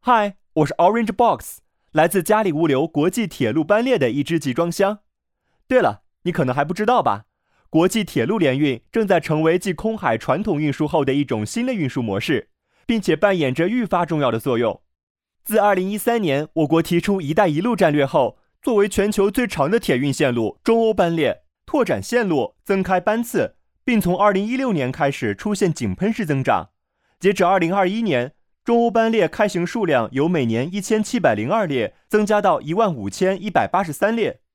嗨，我是 Orange Box， 来自嘉里物流国际铁路班列的一只集装箱。对了，你可能还不知道吧？国际铁路联运正在成为继空海传统运输后的一种新的运输模式，并且扮演着愈发重要的作用。自2013年我国提出"一带一路"战略后，作为全球最长的铁运线路，中欧班列拓展线路、增开班次，并从2016年开始出现井喷式增长。截止2021年，中欧班列开行数量由每年1702列增加到15183列。